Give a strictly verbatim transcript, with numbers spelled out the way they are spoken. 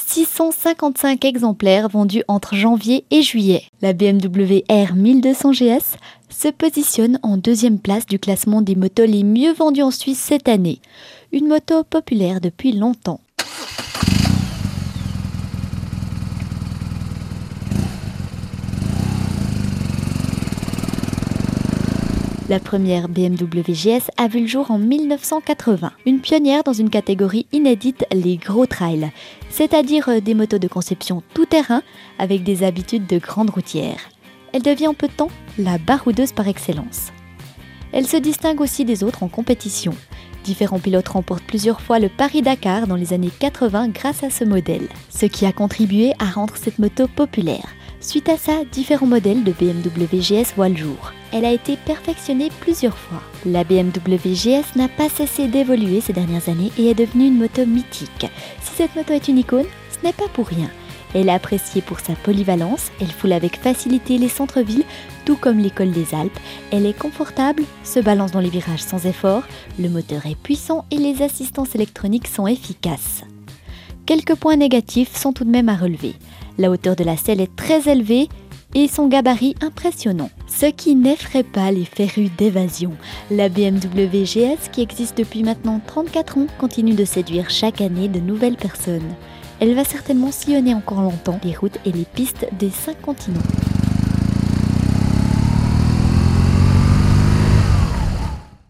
six cent cinquante-cinq exemplaires vendus entre janvier et juillet. La B M W R mille deux cents G S se positionne en deuxième place du classement des motos les mieux vendues en Suisse cette année. Une moto populaire depuis longtemps. La première B M W G S a vu le jour en mille neuf cent quatre-vingts, une pionnière dans une catégorie inédite, les gros trails, c'est-à-dire des motos de conception tout-terrain avec des habitudes de grande routière. Elle devient en peu de temps la baroudeuse par excellence. Elle se distingue aussi des autres en compétition. Différents pilotes remportent plusieurs fois le Paris-Dakar dans les années quatre-vingts grâce à ce modèle, ce qui a contribué à rendre cette moto populaire. Suite à ça, différents modèles de B M W G S voient le jour. Elle a été perfectionnée plusieurs fois. La B M W G S n'a pas cessé d'évoluer ces dernières années et est devenue une moto mythique. Si cette moto est une icône, ce n'est pas pour rien. Elle est appréciée pour sa polyvalence, elle foule avec facilité les centres-villes, tout comme l'école des Alpes. Elle est confortable, se balance dans les virages sans effort, le moteur est puissant et les assistances électroniques sont efficaces. Quelques points négatifs sont tout de même à relever. La hauteur de la selle est très élevée et son gabarit impressionnant, ce qui n'effraie pas les férus d'évasion. La B M W G S, qui existe depuis maintenant trente-quatre ans, continue de séduire chaque année de nouvelles personnes. Elle va certainement sillonner encore longtemps les routes et les pistes des cinq continents.